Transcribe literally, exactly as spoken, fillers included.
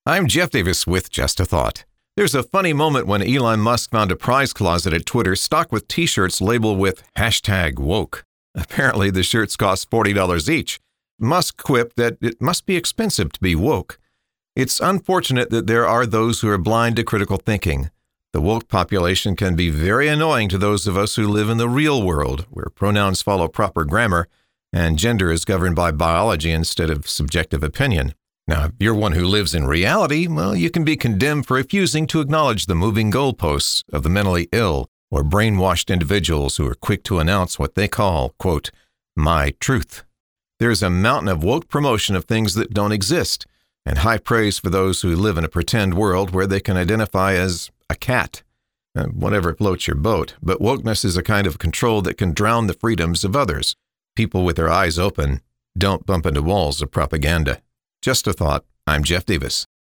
I'm Jeff Davis with Just a Thought. There's a funny moment when Elon Musk found a prize closet at Twitter stocked with t-shirts labeled with hashtag woke. Apparently, the shirts cost forty dollars each. Musk quipped that it must be expensive to be woke. It's unfortunate that there are those who are blind to critical thinking. The woke population can be very annoying to those of us who live in the real world, where pronouns follow proper grammar and gender is governed by biology instead of subjective opinion. Now, if you're one who lives in reality, well, you can be condemned for refusing to acknowledge the moving goalposts of the mentally ill or brainwashed individuals who are quick to announce what they call, quote, my truth. There's a mountain of woke promotion of things that don't exist, and high praise for those who live in a pretend world where they can identify as a cat. Uh, whatever floats your boat, but wokeness is a kind of control that can drown the freedoms of others. People with their eyes open don't bump into walls of propaganda. Just a thought. I'm Jeff Davis.